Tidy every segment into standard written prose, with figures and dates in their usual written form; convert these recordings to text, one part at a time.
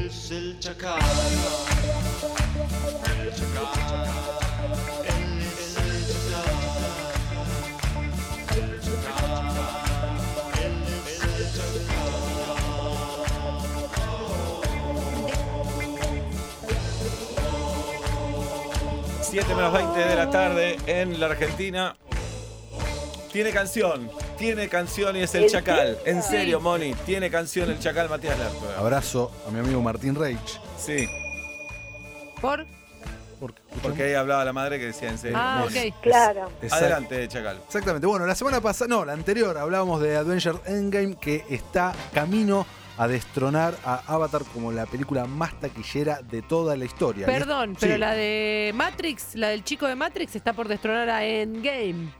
es el chacal. El chacal. Él es el chacal. El chacal. Él es el chacal. 7:20 de la tarde en la Argentina. Tiene canción y es el Chacal. En serio, Moni, tiene canción el Chacal Matías Lertora. Abrazo a mi amigo Martín Reich. Sí, ¿Por? porque ahí hablaba la madre que decía en serio. Ah, Moni. ok. Claro. Adelante, Chacal. Exactamente. Bueno, la semana pasada, no, la anterior, hablábamos de Avengers Endgame, que está camino a destronar a Avatar como la película más taquillera de toda la historia. Perdón, Sí. pero la de Matrix, la del chico de Matrix, está por destronar a Endgame.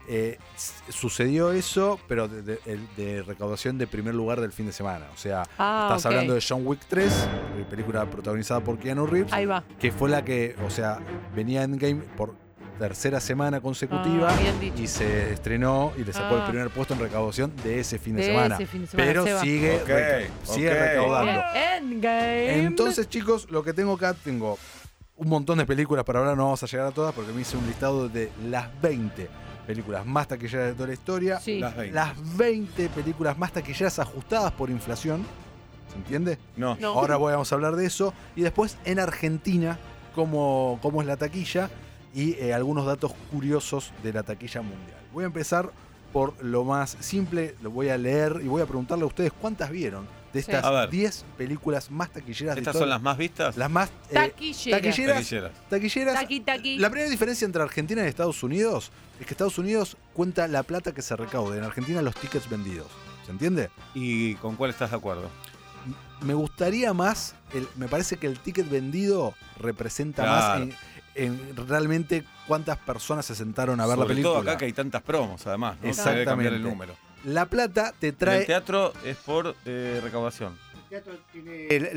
Sucedió eso, pero de recaudación de primer lugar del fin de semana. O sea, estás Ok. hablando de John Wick 3, película protagonizada por Keanu Reeves, Ahí va. que fue la que, o sea, venía Endgame por tercera semana consecutiva Bien dicho. y se estrenó y le sacó el Ah. primer puesto en recaudación de ese fin de De semana. ese fin de semana, Pero se va. sigue, sigue ok. recaudando. Endgame. Entonces, chicos, lo que tengo acá, tengo un montón de películas, para ahora no vamos a llegar a todas porque me hice un listado de las 20 películas más taquilleras de toda la historia. Sí. Las 20. Películas más taquilleras ajustadas por inflación. ¿Se entiende? No. No. Ahora vamos a hablar de eso. Y después en Argentina, cómo es la taquilla y algunos datos curiosos de la taquilla mundial. Voy a empezar por lo más simple, lo voy a leer y voy a preguntarle a ustedes cuántas vieron de Sí. estas A ver. 10 películas más taquilleras de ¿Estas toda son las más vistas? las más Taquilleras. taquilleras. Taqui. La primera diferencia entre Argentina y Estados Unidos es que Estados Unidos cuenta la plata que se recaude. En Argentina los tickets vendidos. ¿Se entiende? ¿Y con cuál estás de acuerdo? Me gustaría más, me parece que el ticket vendido representa Claro. más en realmente cuántas personas se sentaron a ver la Sobre película. todo acá que hay tantas promos, además, ¿no? Exactamente. Debe cambiar el número. La plata te En el trae... teatro es por recaudación. teatro tiene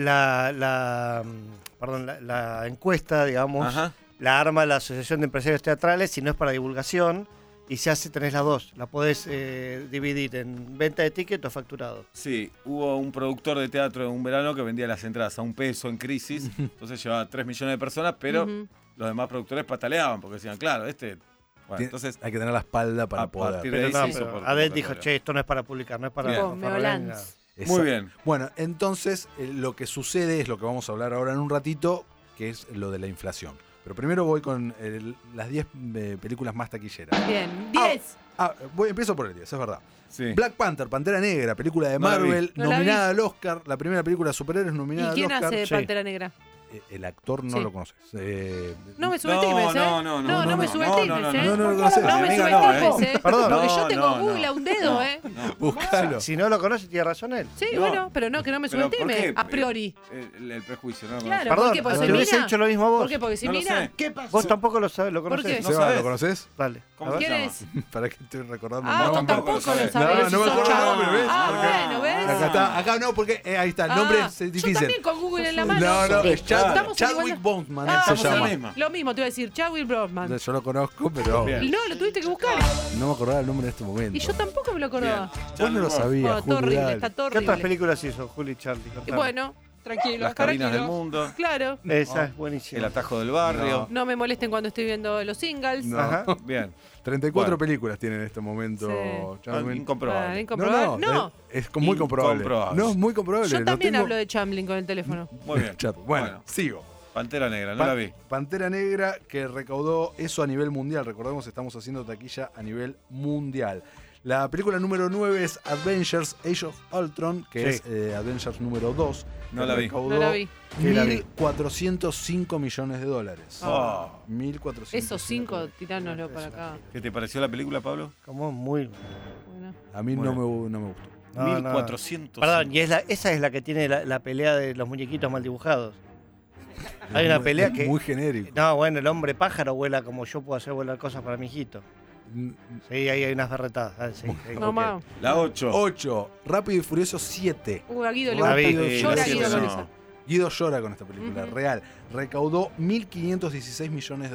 la encuesta, digamos, Ajá. la arma la Asociación de Empresarios Teatrales, si no es para divulgación, y tenés las dos. La podés dividir en venta de ticket o facturado. Sí, hubo un productor de teatro en un verano que vendía las entradas a $1 en crisis, entonces llevaba 3 millones de personas, pero Ujú. los demás productores pataleaban porque decían, claro, Bueno, entonces, hay que tener la espalda para a poder. partir de Pero ahí no, se hizo pero por Adel dijo, convocatoria. esto no es para publicar, no es para... Bien. para Con Ferrari, Meolans. nada. Muy bien. Bueno, entonces lo que sucede es lo que vamos a hablar ahora en un ratito, que es lo de la inflación. Pero primero voy con las 10 películas más taquilleras. Bien. 10. Empiezo por el 10, es verdad. Sí. Black Panther, Pantera Negra, película de No la vi. Marvel, No la nominada al Oscar, la primera película de superhéroes ¿Y nominada al quién Oscar. hace de Sí. Pantera Negra? El actor no Sí. lo conoces. No me subestimes, ¿eh? No me subestimes, ¿eh? no lo conoces. No me Amiga, no, subestimes, ¿eh? Perdón. Porque yo No, tengo no, Google no. a un dedo, ¿eh? Búscalo. Si no lo conoce, tiene razón él. Sí, No. bueno, pero no, que no me Pero, ¿por subestime, qué? a priori. El prejuicio, ¿no? Claro. Perdón, ¿por qué? Porque te soy hubiese mina. dicho lo mismo vos. ¿Por qué? Porque si No lo mira. sé. ¿Qué pasó? Vos tampoco lo sabés, lo ¿Por conocés. qué? No Seba, sabes. ¿lo conoces? Dale. ¿Cómo A ver. se ¿Quién llama? es? ¿Para qué estoy recordando? Ah, vos tampoco lo tampoco lo sabés. sabés. No me acuerdo el nombre, ¿ves? Ah, bueno, ¿ves? Acá no, porque ahí está, el nombre Ah, es yo difícil. también con Google en la mano. No, es Estamos en Chadwick igualdad. Boseman Ah, se estamos en la llama. misma. Lo mismo te iba a decir, Chadwick Boseman. Yo lo conozco, pero Bien. No, lo tuviste que buscar. no me acordaba el nombre en este momento. Y yo tampoco me lo acordaba. Vos no lo sabías, Bueno, todo Juli, horrible, dale. está todo ¿Qué otras horrible. películas hizo Juli y Charlie? Y Contame. bueno, tranquilo. Las cabinas del mundo, Claro. Esa es buenísima. el atajo del barrio. No me molesten cuando estoy viendo los singles. No. Ajá. Bien. 34 Bueno. películas tiene en este momento. Sí. Chamlin. Incomprobable. Incomprobable. No, es muy comprobable. Incomprobable. No, es muy comprobable. yo lo también tengo- hablo de Chamlin con el teléfono. Muy bien. Chat. Bueno, sigo. Pantera Negra, no la vi. Pantera Negra que recaudó eso a nivel mundial. Recordemos, estamos haciendo taquilla a nivel mundial. La película número 9 es Avengers Age of Ultron, que Sí. es Avengers número 2. No que la vi. recaudó No la vi. Sí, la vi. $1.405 millones. Oh. 1.405. Esos 5, tiránoslo para acá. ¿Qué te pareció la película, Pablo? Como muy... Bueno. A mí Bueno. no me gustó. No, no. 1400. Perdón, y esa es la que tiene la pelea de los muñequitos mal dibujados. Hay una pelea que... Muy genérico. No, bueno, el hombre pájaro vuela como yo puedo hacer volar cosas para mi hijito. Sí, ahí hay unas berretadas. Dale, sí, sí. No más. La 8. 8. Rápido y Furioso 7. A Guido le La gusta. vi. Llora la Guido siete con no. esa. Guido llora con esta película, Ujú. real. Recaudó $1.516 millones.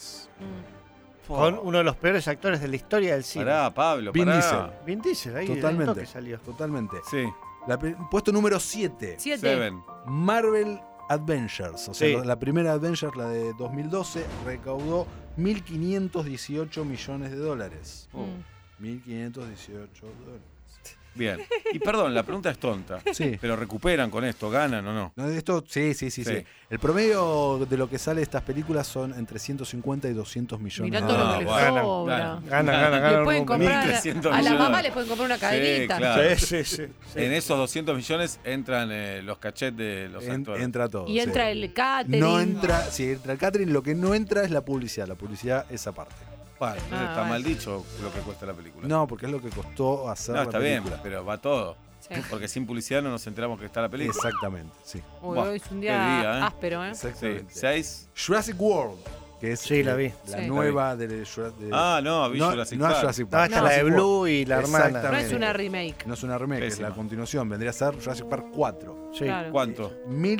Mm. Con uno de los peores actores de la historia del cine. Pará, Pablo, Vin pará. Diesel. Vin Diesel, ahí Totalmente. que salió. Totalmente. Sí, Puesto número 7. 7. Seven. Marvel Avengers. O sea, Sí. la primera Avengers, la de 2012, recaudó 1.518 millones de dólares. Mm. 1.518 dólares. Bien. Y perdón, la pregunta es tonta. Sí. Pero recuperan con esto, ganan o no. No, esto, sí. El promedio de lo que sale de estas películas son entre 150 y 200 millones Mirá de todo lo dólares. que le bueno, sobra. Gana. Le pueden comprar 1.300 a la millones. mamá le pueden comprar una cadenita. claro. Sí. En esos 200 millones entran los cachets de los actores. Entra todo. Y entra sí. el catering. No entra, sí, entra el catering, lo que no entra es la publicidad. La publicidad es aparte. Bueno, entonces está vale. mal dicho lo que cuesta la película. No, porque es lo que costó hacer No, la está bien, película. pero va todo. Sí. Porque sin publicidad no nos enteramos que está la película. Exactamente, sí. Uy, Buah, hoy es un qué día, día, ¿eh? áspero, ¿eh? Sí, Exactamente. 6. Jurassic World, que es Sí, la vi. la Sí. nueva de Jurassic Ah, no, vi Jurassic no es Park. Jurassic No, Park. esta es la de Jurassic Blue World. y la hermana. No Exactamente. es una remake. No es una remake, Pésima. es la continuación. Vendría a ser Jurassic Park 4. Sí. Claro. ¿Cuánto?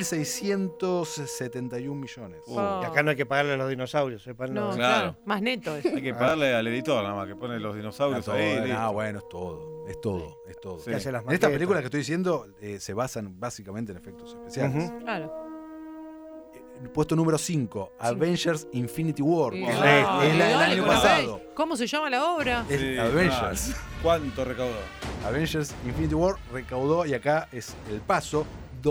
1.671 millones. Oh. Y acá no hay que pagarle a los dinosaurios. sepan, No, no. Claro. claro. Más neto es. Hay que pagarle al editor nada más, que pone los dinosaurios ahí. listo. Bueno, es todo. Es todo. Sí. Que hace las En estas maquetas. películas que estoy diciendo se basan básicamente en efectos especiales. Ujú. Claro. El puesto número 5, Avengers Infinity War. Sí. que es Ah, la del dale, año con pasado. Avengers. ¿Cómo se llama la obra? Es Sí, Avengers. claro. ¿Cuánto recaudó? Avengers Infinity War recaudó, y acá es el paso,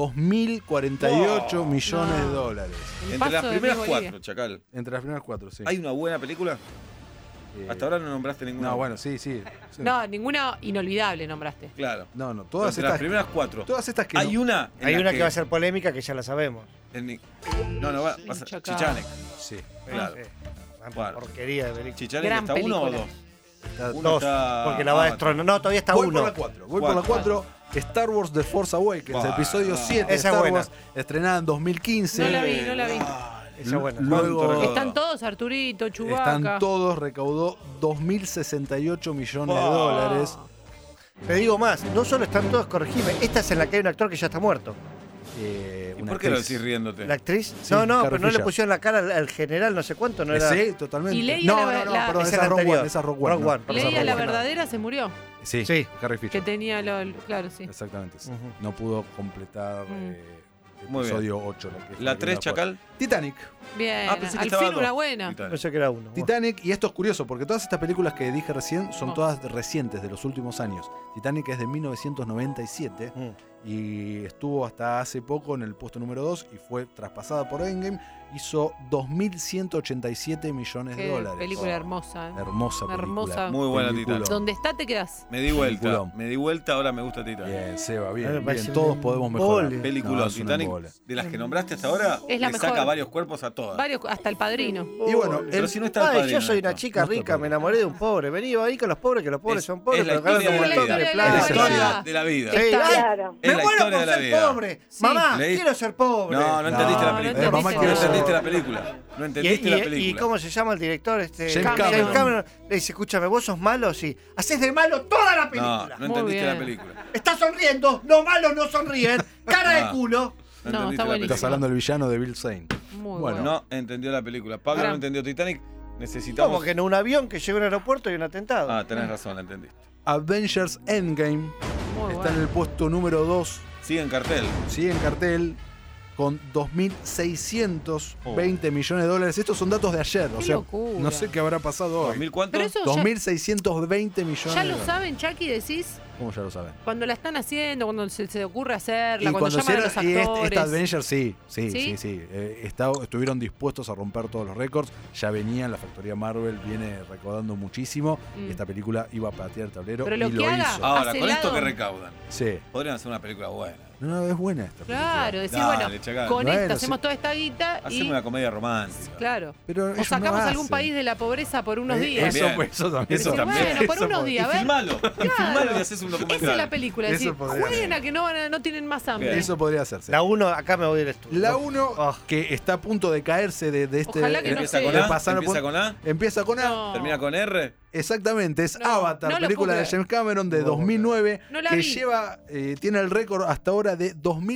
2.048 Wow. millones de No. dólares. El Entre las paso de primeras Miss Bolivia. 4, Chacal. Entre las primeras 4, sí. ¿Hay una buena película? Eh, Hasta ahora no nombraste ninguna. No, bueno, sí. No, ninguna inolvidable nombraste. Claro. No, Entre todas las estas. primeras 4. Todas estas que. Hay no- una. en Hay la una que va a ser polémica que ya la sabemos. No, va a ser Chacal. Chichanek. Sí. Claro. Una Bueno. porquería de película. ¿Chichanek Gran está 1 o película. 2? Está- Uno Dos, está- porque la va a ah, destronar. No, todavía está Voy uno. por la 4. Voy por la 4. Star Wars The Force Awakens, Bueno, episodio 7 de esa es Star buena. Wars, estrenada en 2015. No la vi, no la vi. Esa es buena. Luego ¿Cuánto recaudó? Están todos, Arturito, Chewbacca. están todos, recaudó 2.068 millones de Oh. dólares. Te digo más, no solo están todos, corregime, esta es en la que hay un actor que ya está muerto. ¿Y Una por qué lo actriz. decís riéndote? ¿La actriz? Sí, no, Carrie pero no le Fisher. pusieron la cara al general no sé cuánto, ¿no era? Sí, totalmente. Y Leia no, la- no, la- perdón, esa esa es es la Rogue One, anterior. esa es Rogue One. Rogue no. One, perdón, Leia, la Rogue One. verdadera, se murió. Sí, Sí. Carrie Que Fisher. tenía claro, sí. Exactamente, sí. Ujú. No pudo completar Muy bien. episodio 8. que es ¿La que 3, no Chacal? Titanic. Bien, Ah, pensé que al estaba fin dos. una buena. Titanic. Pensé que era uno. Titanic, y esto es curioso, porque todas estas películas que dije recién son Oh. todas recientes, de los últimos años. Titanic es de 1997 Mm. y estuvo hasta hace poco en el puesto número 2 y fue traspasada por Endgame. Hizo 2.187 millones de Qué dólares. película hermosa. Hermosa película. Hermosa. Muy buena Peliculón. Titanic. Donde está te quedas. Me di vuelta. Peliculón. Me di vuelta, ahora me gusta Titanic. Bien, Seba, A mí me bien, parece bien. Todos un podemos mejorar. embole. Película No, es un Titanic, embole. de las que nombraste hasta ahora, Es la le mejor. saca varios cuerpos a todas. Varios, hasta el padrino. Y bueno, Pero si no está el Ay, padrino yo soy en una esto. chica No está rica, el me enamoré de un pobre. Vení ahí con los pobres, que los pobres Es- son pobres, es la pero ganan historia un de la montón vida. de Es Es la plata. historia de la vida. Sí, Está- ay, Claro. Es me la muero historia por de la ser vida. pobre. Sí. Mamá, Leí- quiero ser pobre. No, no entendiste la No, película. no mamá No quiere ser entendiste la pobre. película. No Y, entendiste la y película. ¿cómo se llama el director? James Cameron. Le dice, escúchame, vos sos malo, sí. Haces de malo toda la No, película. no entendiste bien. la película. Estás sonriendo, los malos no sonríen. Cara de Ah. culo. No No, entendiste está la buenísimo. película. Estás hablando del villano de Bill Zane. Muy Bueno, bueno. No entendió la película. Pablo Gran. no entendió Titanic. Necesitamos. Como que en un avión que llega a un aeropuerto y un atentado. Ah, tenés razón, la entendiste. Avengers Endgame Muy está en bueno. el puesto número 2. Sigue en cartel. Sigue en cartel con 2.620 millones de dólares. Estos son datos de ayer. O Qué sea, locura. no sé qué habrá pasado hoy. ¿2000 cuánto? Pero eso ya, 2.620 millones ya de lo dólares. saben, Chucky, decís. ¿Cómo ya lo saben? Cuando la están haciendo, cuando se ocurre Y hacerla, cuando llaman a los hicieron- y actores. esta Avengers, sí. ¿Sí? Estuvieron dispuestos a romper todos los récords. Ya venían, la factoría Marvel viene recaudando muchísimo. Mm. Y esta película iba a patear el tablero Pero y lo lo que haga- hizo. Ahora, Hace con esto lado. que recaudan, Sí. podrían hacer una película buena. No, es buena esta película. Claro, decís, Dale, bueno, Chacal. con Bueno, esta sí. hacemos toda esta guita Hacemos y. una comedia romántica. Claro. Pero O ellos sacamos no algún hacen. país de la pobreza por unos días. Eso, Bien. eso también. Eso eso también. Bueno, por eso unos podría- Y días, a ver. filmalo. Y filmalo y haces un documental. Esa es la película, es Eso decir, podría jueguen ser. a que no tienen más hambre. Bien. Eso podría hacerse. La 1, acá me voy del estudio. La 1, Oh. que está a punto de caerse de este. Ojalá que no Empieza sea. con de A. pasar Empieza con A. Empieza con A. No. Termina con R. Exactamente, es No, Avatar, no lo película puedo de James Cameron de 2009, No la que vi. tiene el récord hasta ahora de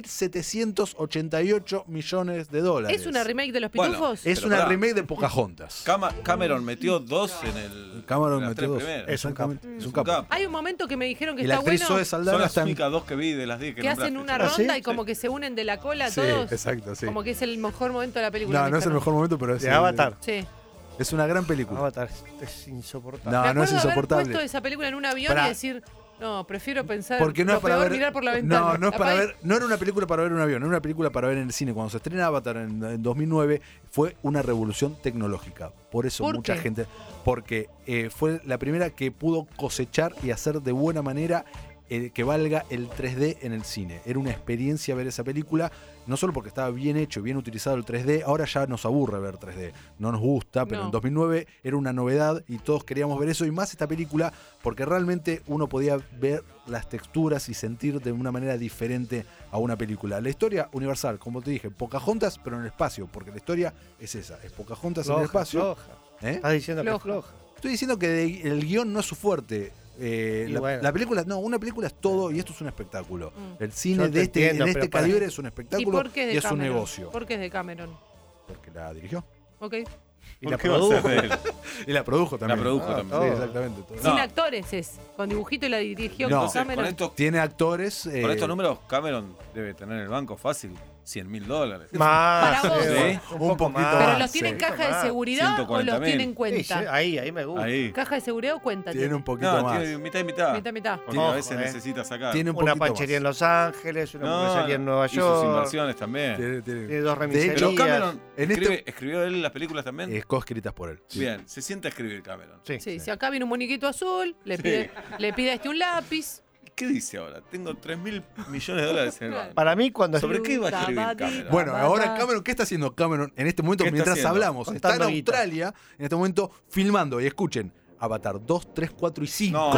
2.788 millones de dólares. ¿Es una remake de Los Bueno, Pitufos? Es Pero una pará. remake de Pocahontas. Cameron metió 2 en el. Cameron en las metió 3 dos. primeras. Exactamente, es un un capo. capo. Hay un momento que me dijeron que Y la está actriz bueno, Zoe Son Saldana las está en- únicas 2 que vi de las 10 que que hacen nombraste. una ¿Ah, sí? ronda y como que se unen de la cola Sí, todos. exacto, sí. Como que es el mejor momento de la película. No, me no es el dijeron. mejor momento, pero es De Avatar. Sí. Es una gran película. Avatar es insoportable. No, me no es acuerdo de haber insoportable. puesto esa película en un avión Pará. y decir, no, prefiero pensar Porque no lo es para peor, ver. mirar por la ventana. No, no es para Apague- ver. No era una película para ver en un avión, era una película para ver en el cine. Cuando se estrena Avatar en 2009, fue una revolución tecnológica. Por eso ¿Por mucha qué? gente. Porque fue la primera que pudo cosechar y hacer de buena manera que valga el 3D en el cine. Era una experiencia ver esa película, no solo porque estaba bien hecho, bien utilizado el 3D, ahora ya nos aburre ver 3D, no nos gusta, pero No. en 2009 era una novedad y todos queríamos ver eso y más esta película porque realmente uno podía ver las texturas y sentir de una manera diferente a una película. La historia universal, como te dije, Pocahontas, pero en el espacio, porque la historia es esa, es Pocahontas en el espacio. Floja. ¿Eh? Estás diciendo que es Floja. floja. Estoy diciendo que el guión no es su fuerte. Y bueno. La película, no, una película es todo y esto es un espectáculo. El cine Yo te de este, entiendo, en este pero para- calibre es un ¿Y espectáculo por qué es de y es un Cameron? negocio. ¿Por qué es de Cameron? Porque la dirigió. Ok. Y ¿Por la qué va a ser produjo. de él? Y la produjo también. La produjo también. Sí, todo. exactamente. todo. No. Sin actores es. Con dibujito y la dirigió No. con Entonces, Cameron. Tiene actores. con estos números, Cameron debe tener en el banco fácil $100.000. Más. Para vos. Sí. Un Un poco poquito más. ¿Pero Ah, los sí. tienen caja de Más. seguridad o 140.000. los tienen Sí, cuenta? sí, ahí me gusta. Ahí. ¿Caja de seguridad o cuenta? Tiene un poquito No, más. tiene mitad y mitad. Mitad, mitad. Porque Ojo, a veces necesita sacar. Tiene un Una poquito panchería en más. Los Ángeles, una hamburguesería en Nueva y sus York. inversiones también. Tiene dos De remiserías. hecho, Pero Cameron, En ¿escribió él las películas también? coescritas por él. Sí. Bien, se siente a escribir Cameron. Sí. Sí, si acá viene un muñequito azul, le pide a este un lápiz. ¿Qué dice ahora? Tengo $3.000 millones en el banco. Para mí, cuando ¿Sobre qué iba a escribir Cameron? Bueno, ahora Cameron, ¿qué está haciendo Cameron en este momento ¿Qué está mientras haciendo? hablamos? Está en Contando guita. Australia, en este momento, filmando. Y escuchen, Avatar 2, 3, 4 y 5. No,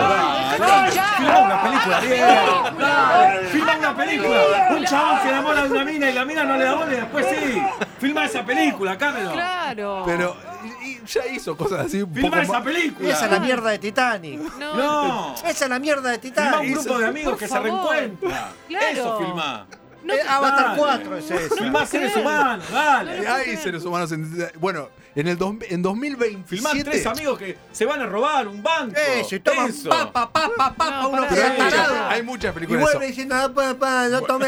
Filma una película, bien. Dale, filma una película. Un chabón se enamora de una mina y la mina no le da bola y después sí. Filma esa película, Cameron. Claro. Pero y ya hizo cosas así un Filma poco esa más. película. esa es la mierda de Titanic. No. Esa es la mierda de Filma un Titanic. grupo de amigos por que favor. se reencuentran. Claro. Eso filmá. No, Avatar Dale. 4 es esa. Filmá seres humanos, dale. Hay seres humanos bueno, en 2027. Filmá 3 amigos que se van a robar un banco. Eso, y toman Eso. No, uno pará. que Pero es hay, tarado. hay muchas Y películas de vuelve eso. diciendo, no tomé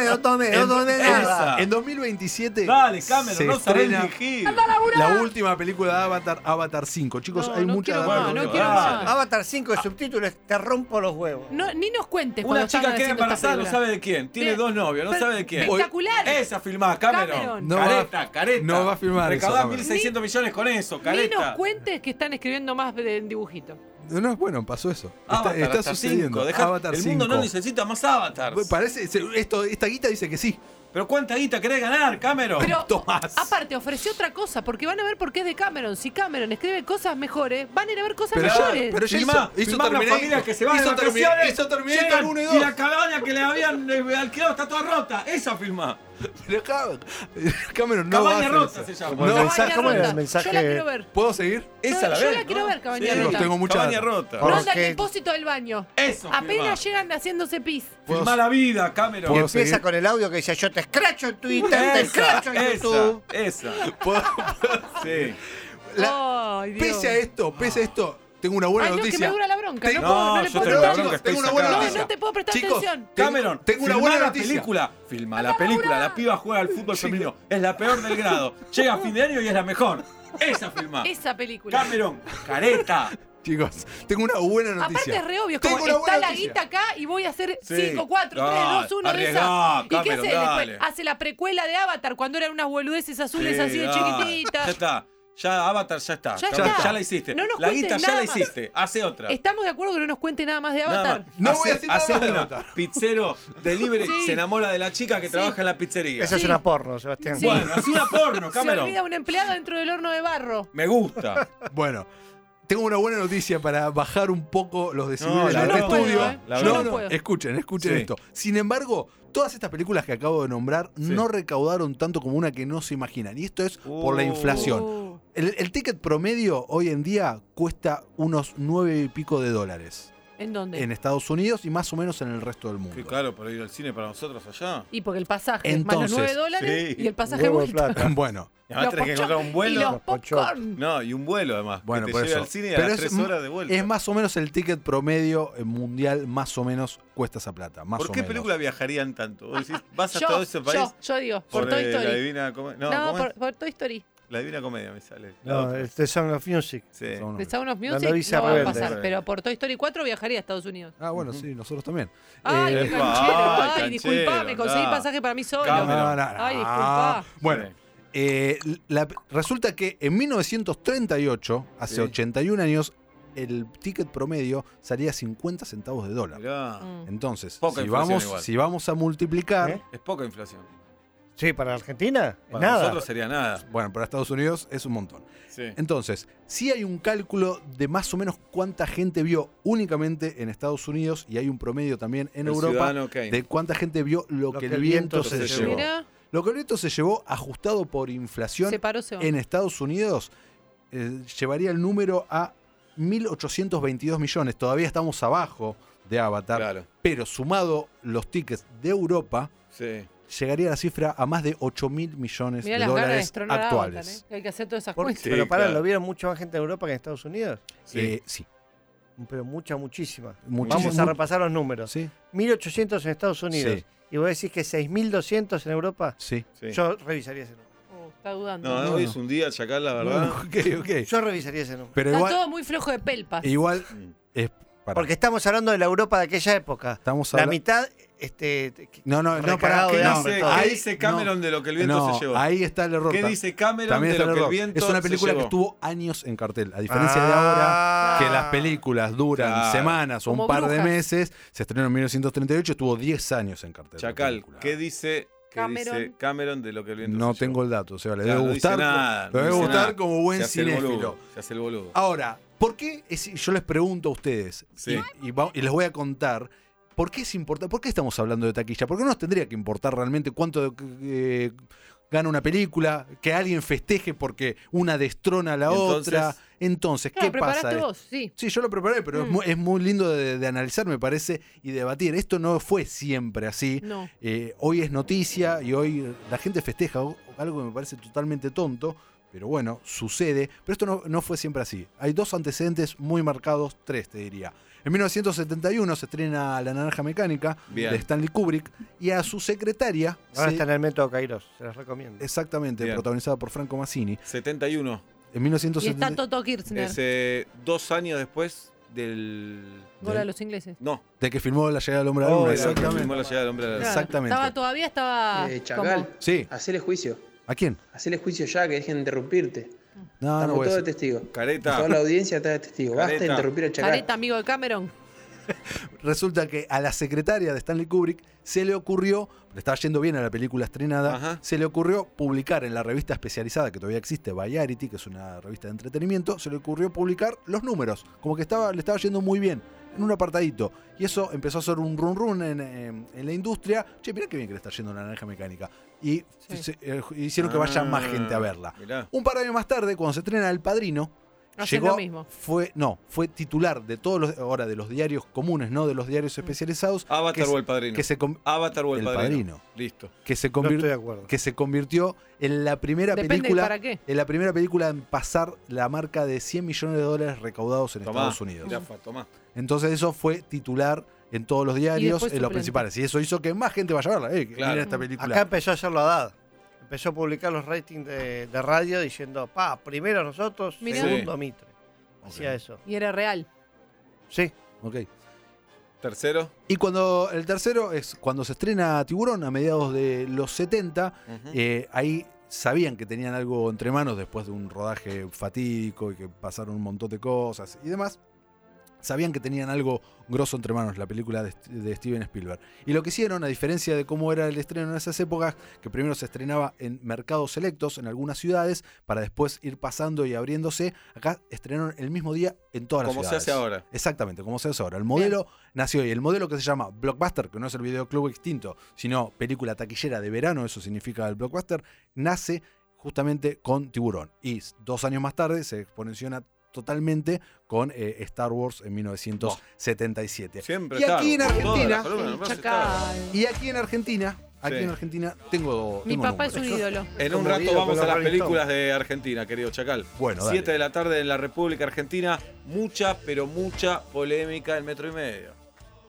nada. Esa. En 2027 Dale, Cameron, se no sabés estrena dirigir. la última película de Avatar, Avatar 5. Chicos, No, hay no mucha quiero data. más, no Bueno, quiero dale. más. Avatar 5 de subtítulos, te rompo los huevos. No, ni nos cuentes Una cuando chica estaban queda haciendo esta embarazada, no película. sabe de quién. Tiene Pero- 2 novios, no pero- sabe de quién. Espectacular. Esa filmá, Cameron. Cameron. No va- Careta. no va a filmar eso, Recaudá Cameron. 1.600 millones con eso, Ni careta. nos cuentes que están escribiendo más en dibujito. No, bueno, pasó eso. Avatar está hasta sucediendo. 5. Avatar El mundo 5. no necesita más avatars. Parece, esta guita dice que sí. Pero ¿cuánta guita querés ganar, Cameron? Pero Tomás. aparte ofreció otra cosa, porque van a ver por qué es de Cameron. Si Cameron escribe cosas mejores, van a ir a ver cosas Pero mejores. pero ya Filmá hizo una Terminator. familia que se va de Hizo vacaciones, hizo Terminator llegan 1 y y 2. la cabaña que le habían alquilado está toda rota. Esa filmá. Pero Cameron no va a Cabaña hacer rota eso. se llama. Como el No, mensaje, ¿cómo era el Yo mensaje? la quiero ver. ¿Puedo seguir? Esa la yo ves, la quiero ¿no? ver, Cabaña Sí. Rota. Tengo mucha Cabaña data. rota. No Porque- anda al depósito del baño. Eso Apenas filmá. llegan haciéndose pis. Filmá la vida, Cameron. ¿Puedo Empieza seguir? con el audio que dice, yo te escracho en Twitter, te escracho en YouTube. esa. ¿Puedo- Sí. Ay, Dios. Pese a esto, tengo una buena Ay, no, que noticia. me dura la bronca. Tengo- No, puedo, No, no le yo puedo tengo prestar la bronca, atención. tengo una buena sacada. noticia. No te puedo prestar Chicos, atención. Cameron, tengo una filmá buena la noticia. película. Filma la película. La piba juega al fútbol femenino. Es la peor del grado. Llega a fin de año y es la mejor. Esa filmá. Esa película. Cameron, careta. Chicos, tengo una buena noticia. Aparte es re obvio, es Tengo como una está buena la noticia. guita acá y voy a hacer Sí. 5, 4, 3, Dale, 2, 1 de arriesgá, esa. ¿Y qué Cameron, hace después? dale. Hace la precuela de Avatar cuando eran unas boludeces azules Sí, así de dale. Ya chiquititas. está. Ya Avatar ya está. Ya Cameron, está. ya la hiciste. No nos la cuentes guita ya nada la más. hiciste. Hace otra. Estamos de acuerdo que no nos cuente nada más de Nada Avatar. más. No voy a decir nada Hace más de una. Avatar. Pizzero, delivery, Sí. se enamora de la chica que trabaja en la pizzería. Eso es Sí. una porno, Sebastián. Sí. Bueno, así una porno, Se Cameron. olvida una empleada dentro del horno de barro. Me gusta. Bueno, tengo una buena noticia para bajar un poco los decibeles la del verdad estudio. puedo, ¿eh? La No, verdad. no, puedo. escuchen Sí. esto. Sin embargo, todas estas películas que acabo de nombrar Sí. no recaudaron tanto como una que no se imaginan. Y esto es por la inflación. El ticket promedio hoy en día cuesta unos $9 y pico. ¿En dónde? En Estados Unidos y más o menos en el resto del mundo. Qué caro para ir al cine para nosotros allá. Y porque el pasaje Entonces, más los $9 sí. y el pasaje Huevo de vuelta. plata. Bueno, Y además tenés que encontrar un Y vuelo. los popcorn. No, y un vuelo además. Bueno, que por te lleve eso. al cine y a Pero las es 3 horas de vuelta. es más o menos el ticket promedio mundial, más o menos cuesta esa plata. Más ¿Por o qué menos. película viajarían tanto? Vos decís, vas a todo ese país Yo digo, por Toy la Story. Divina Comedia. No, No, ¿cómo es? por Toy Story. La Divina Comedia me sale. La No, otra. The Sound of Music. Sí. Son- De Sound of La Music novicia no va a rebelde. pasar, pero por Toy Story 4 viajaría a Estados Unidos. Ah, bueno, sí, nosotros también. Ay, Eh, qué canchero. ay, Ay, disculpa, me canchero, conseguí no. pasaje para mí solo. Cameron. Ay, disculpa. Bueno, Sí. resulta que en 1938, hace Sí. 81 años, el ticket promedio salía 50 centavos de dólar. Mirá. Mm. Entonces, Poca si inflación vamos, igual. si vamos a multiplicar, ¿Eh? Es poca inflación. Sí, para Argentina, Para nada. nosotros sería nada. bueno, para Estados Unidos es un montón. Sí. Entonces, sí hay un cálculo de más o menos cuánta gente vio únicamente en Estados Unidos y hay un promedio también en El Europa Ciudadano Kane. de cuánta gente vio lo que el viento se llevó. Mirá, Lo que el viento se llevó ajustado por inflación se paró, se va. en Estados Unidos llevaría el número a 1.822 millones. Todavía estamos abajo de Avatar, Claro. pero sumado los tickets de Europa, Sí. llegaría la cifra a más de 8.000 millones Mirá de las ganas de dólares destronar a actuales. Avatar, que hay que hacer todas esas ¿Por qué? cuentas. Sí, Pero para, claro. ¿lo vieron mucha más gente en Europa que en Estados Unidos? Sí. Sí, Pero muchísima. Muchísima. Vamos a repasar los números. sí, 1.800 en Estados Unidos. Sí. Y vos decís que 6.200 en Europa. sí. Sí. Yo revisaría ese número. Está dudando. No, No, hoy no. es un día, Chacal, la verdad. Bueno, ok. Yo revisaría ese número. Pero Está igual, todo muy flojo de pelpas. igual Mm. es para. Porque estamos hablando de la Europa de aquella época. Estamos La hablando. mitad, No, no, recargado para. de ¿Qué hambre, dice, todo. qué Ahí- dice Cameron de lo que el viento No, se llevó? ahí está el error. ¿Qué dice Cameron También de está el lo que el error. viento Es una se película que llevó? estuvo años en cartel. A diferencia de ahora, que las películas duran Claro. semanas o un Como par de Brujas. meses. Se estrenó en 1938, estuvo 10 años en cartel. la Chacal, película. ¿qué dice Cameron de lo que el viento No se tengo llevó? el dato, o sea, le O sea, debe no dice gustar, nada, le no debe dice gustar nada. como buen Se hace el cinéfilo. boludo, se hace el boludo. Ahora, ¿por qué? Yo les pregunto a ustedes, Sí. y les voy a contar, ¿por qué es importante? ¿Por qué estamos hablando de taquilla? ¿Por qué no nos tendría que importar realmente cuánto gana una película? Que alguien festeje porque una destrona a la Entonces- otra. Entonces, Claro, ¿qué preparaste pasa? vos, sí. Sí, yo lo preparé, pero es muy lindo de analizar, me parece, y debatir. Esto no fue siempre así. No. Hoy es noticia y hoy la gente festeja algo que me parece totalmente tonto, pero bueno, sucede. Pero esto no fue siempre así. Hay dos antecedentes muy marcados, tres te diría. En 1971 se estrena La Naranja Mecánica Bien. de Stanley Kubrick y a su secretaria, Ahora está en el método Kairos, se los recomiendo. exactamente, Bien. protagonizada por Franco Massini, 71. en Y 1970. está Toto Kirchner. Es 2 años después del... Gol a los ingleses. No. De que filmó La Llegada del Hombre a la Oh, Luna, era el que exactamente. filmó La Llegada del Hombre a la Luna. Claro, Exactamente. Todavía estaba. Chacal, como- Sí, hacele juicio. ¿a quién? Hacele juicio ya, que dejen de interrumpirte. No, no Estamos voy a todos de decir. testigo. Careta. Toda la audiencia está de testigo. Basta de Careta. interrumpir al Chacal. Careta, amigo de Cameron. Resulta que a la secretaria de Stanley Kubrick se le ocurrió, le estaba yendo bien a la película estrenada, Ajá. se le ocurrió publicar en la revista especializada que todavía existe, Variety, que es una revista de entretenimiento, se le ocurrió publicar los números, como que le estaba yendo muy bien, en un apartadito. Y eso empezó a hacer un run run en la industria. Che, mirá qué bien que le está yendo La Naranja Mecánica. Y Sí. hicieron que vaya más gente a verla. Mirá. Un par de años más tarde, cuando se estrena El Padrino, Hacen llegó, lo mismo. fue titular de todos los, ahora de los diarios comunes, no de los diarios especializados. Avatar que o El Padrino. que se, com- Avatar o El El Padrino. Listo. que se No convir- estoy de acuerdo. que se convirtió en la primera Depende película para qué. en la primera película en pasar la marca de 100 millones de dólares recaudados en Tomá. Estados Unidos. Jirafa, tomá. Entonces eso fue titular en todos los Y diarios, después en los suplente. principales. Y eso hizo que más gente vaya a verla. Claro. Mira esta película. Acá empezó a hacerlo Haddad. Empezó a publicar los ratings de radio diciendo, primero nosotros, Mirá. segundo Mitre. Ok. Hacía eso. Y era real. Sí. Ok. Tercero. Y cuando el tercero es cuando se estrena Tiburón a mediados de los 70, ahí sabían que tenían algo entre manos después de un rodaje fatídico y que pasaron un montón de cosas y demás. Sabían que tenían algo grosso entre manos, la película de Steven Spielberg. Y lo que hicieron, a diferencia de cómo era el estreno en esas épocas, que primero se estrenaba en mercados selectos en algunas ciudades, para después ir pasando y abriéndose, acá estrenaron el mismo día en todas las Como se ciudades. hace ahora. Exactamente, como se hace ahora. El modelo nació y el modelo que se llama Blockbuster, que no es el videoclub extinto, sino película taquillera de verano, eso significa el Blockbuster, nace justamente con Tiburón. Y 2 años más tarde se exponenciona totalmente con Star Wars en 1977. Siempre y aquí en Star Wars, Argentina, todas las columnas, me Chacal. y aquí en Argentina, Sí. tengo Mi papá es nombres. un ídolo. En un Como rato Guido vamos con a los las Rolling películas Stones. de Argentina, querido Chacal. Bueno, dale. 7 de la tarde en la República Argentina. Mucha, pero mucha polémica en Metro y Medio.